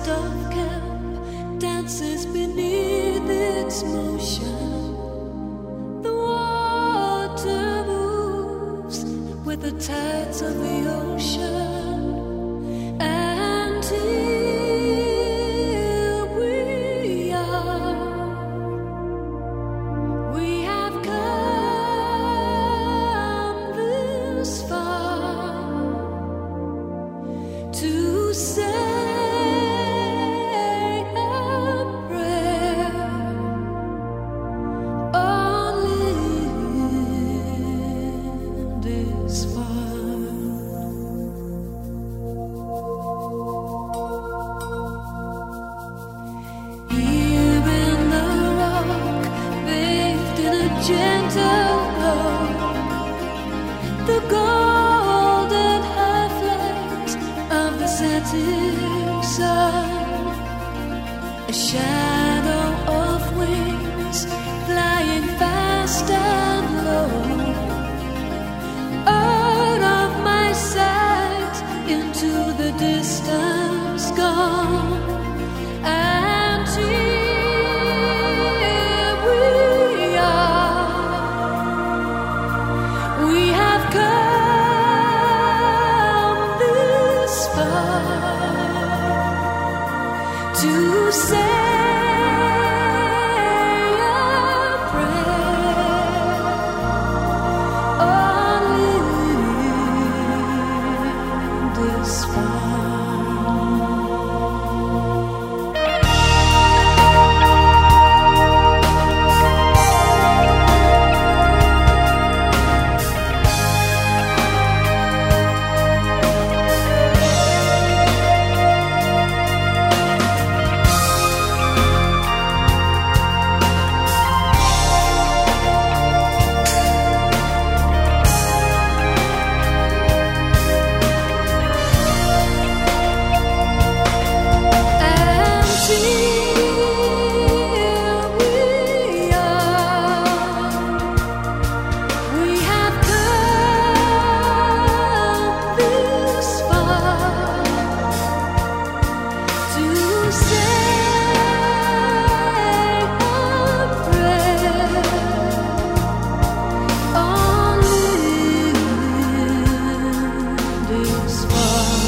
of camp dances beneath its motion. The water moves with the tides of the ocean, and here we are. We have come this far to say gentle glow, the golden half-light of the setting sun, a shadow of wings flying fast and low, out of my sight into the distance gone. And here we are. We have come this far to say a prayer on Lindisfarne. This far.